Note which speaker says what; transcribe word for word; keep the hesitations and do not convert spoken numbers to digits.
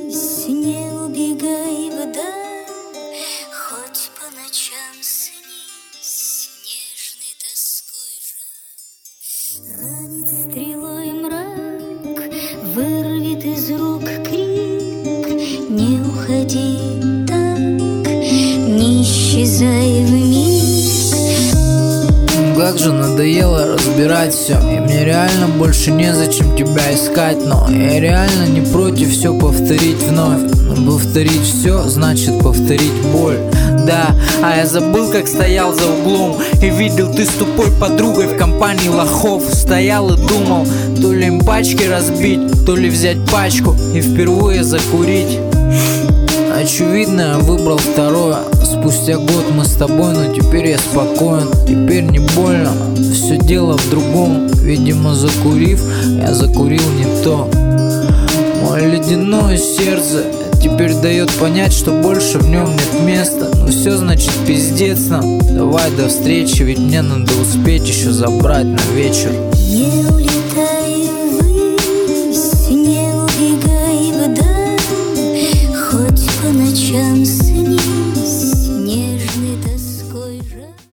Speaker 1: снись, не убегай вдаль, хоть по ночам снись, нежной тоской жаль. Ранит стрелой мрак, вырвет из рук крик, не уходи так, не исчезай вмиг.
Speaker 2: Как же надоело разбирать все, и мне реально больше незачем тебя искать. Но я реально не против все повторить вновь. Но повторить все значит повторить боль. Да, а я забыл, как стоял за углом и видел, ты с тупой подругой в компании лохов. Стоял и думал, то ли им пачки разбить, то ли взять пачку и впервые закурить. Очевидно, я выбрал второе. Спустя год мы с тобой, но теперь я спокоен. Теперь не больно, все дело в другом. Видимо, закурив, я закурил не то. Мое ледяное сердце теперь дает понять, что больше в нем нет места. Ну все, значит, пиздец нам. Давай до встречи, ведь мне надо успеть еще забрать на вечер.